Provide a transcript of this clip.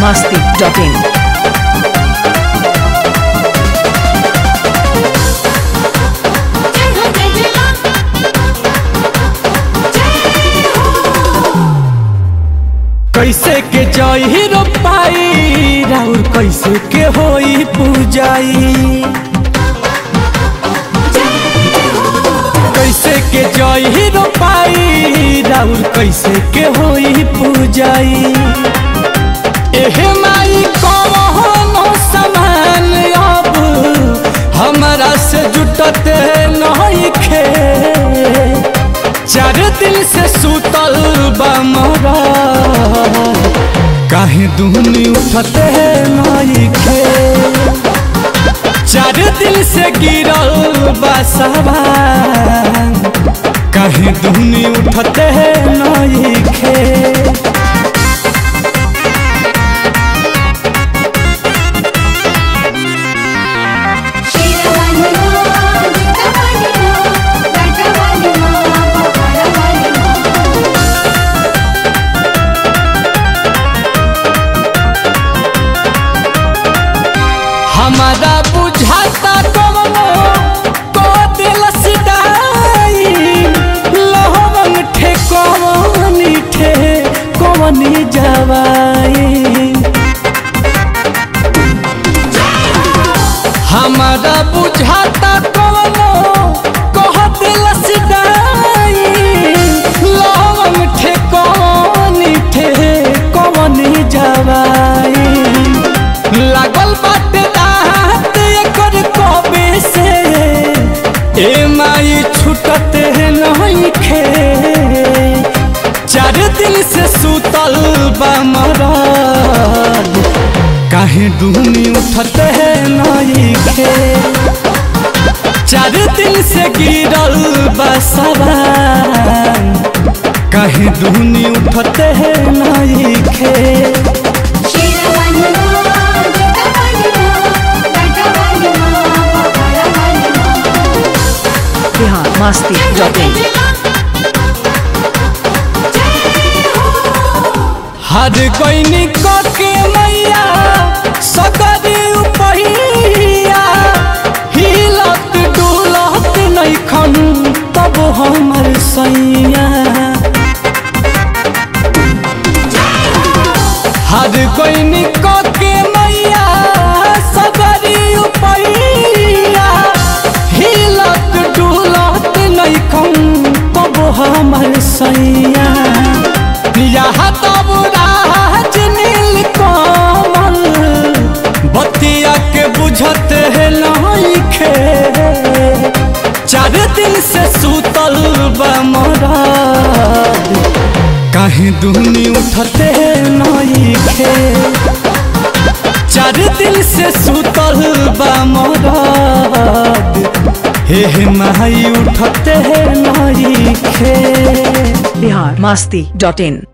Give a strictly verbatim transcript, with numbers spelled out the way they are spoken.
masti dot in. कैसे के जय हीरो पाई राउर कैसे के होई पूजाई, कैसे के जय हीरो पाई राउर कैसे के होई पूजाई। एहे माई कौनो समान अब हमरा से जुटते नहीं खे, चार दिन से सुतल बा मोरा काहे दुहनी उठते नहीं खे, चार दिन से गिरल बा सवान काहे दुहनी उठते नहीं खे। हमारा बुझाता कवनो को दिल सिदाई, लहवन ठे कवनी ठे कवनी जवाई। हमारा बुझाता कवनो को दिल सिदाई, लहवन ठे कवनी ठे कवनी जवाई। लागल बाटे ए माई छूटते नहीं खे, चार दिन से सुतल बा मरद काहे दुहनी उठते नहीं खे, चार दिन से गिरल बा सवान काहे दुहनी उठते नहीं खे। masti dot in. हर कोई के मैया सकरी उपहिया, हिलत डुलत नहीं खन तब हमर सैया। हर कोई के मैया सकरी उपहिया, हिलत डुलत नहीं खन तब हमर सैया। यहाँ तब राज नील कमल बतिया के बुझते नहीं खे, चार दिन से सुतल बा मरद काहे दुहनी उठते नहीं खे, चार दिन से सुतल बा मरद हे माई उठते नहीं खे। Bihar masti dot in.